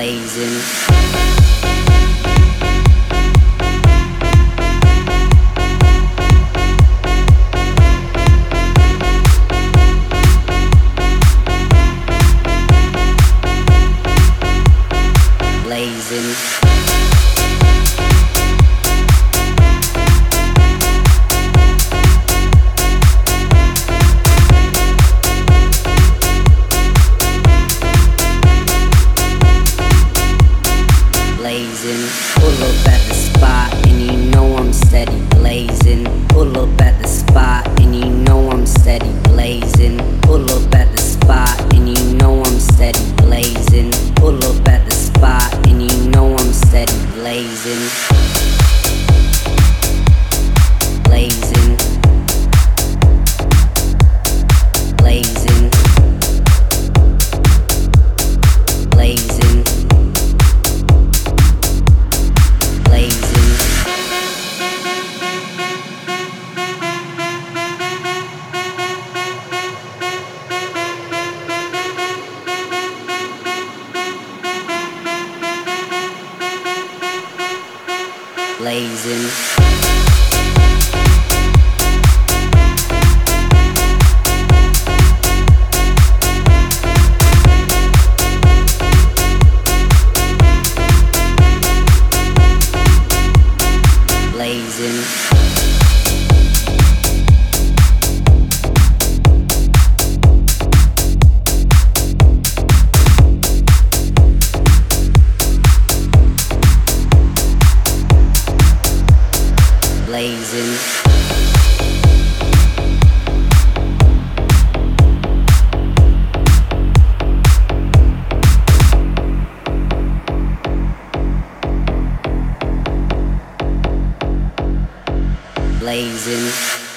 blazing. Blazing. Blazing. Pull up at the spot and you know I'm steady blazing. Pull up at the spot and you know I'm steady blazing. Pull up at the spot and you know I'm steady blazing. Pull up at the spot and you know I'm steady blazing. Blazing. Blazing. Blazing. Blazing. Blazing. Blazing. Blazing. Blazing.